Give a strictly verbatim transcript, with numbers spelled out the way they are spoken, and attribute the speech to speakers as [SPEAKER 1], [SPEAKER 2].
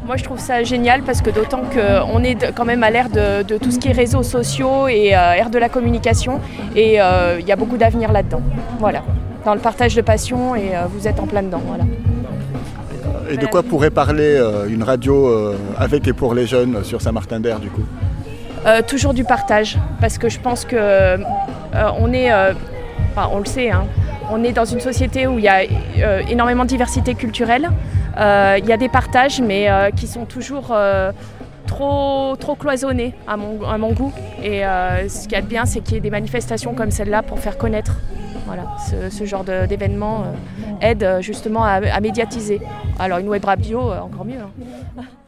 [SPEAKER 1] Moi je trouve ça génial parce que d'autant qu'on est quand même à l'ère de, de tout ce qui est réseaux sociaux et euh, ère de la communication et il euh, y a beaucoup d'avenir là-dedans. Voilà, dans le partage de passion et euh, vous êtes en plein dedans. Voilà.
[SPEAKER 2] Et de quoi pourrait parler euh, une radio euh, avec et pour les jeunes sur Saint-Martin-d'Hères du coup ?
[SPEAKER 1] euh, Toujours du partage parce que je pense que euh, on est, euh, enfin, on le sait, hein, on est dans une société où il y a euh, énormément de diversité culturelle. Il euh, y a des partages, mais euh, qui sont toujours euh, trop, trop cloisonnés à mon, à mon goût. Et euh, ce qu'il y a de bien, c'est qu'il y ait des manifestations comme celle-là pour faire connaître. Voilà, ce, ce genre de, d'événement euh, aide justement à, à médiatiser. Alors une web radio, euh, encore mieux. Hein.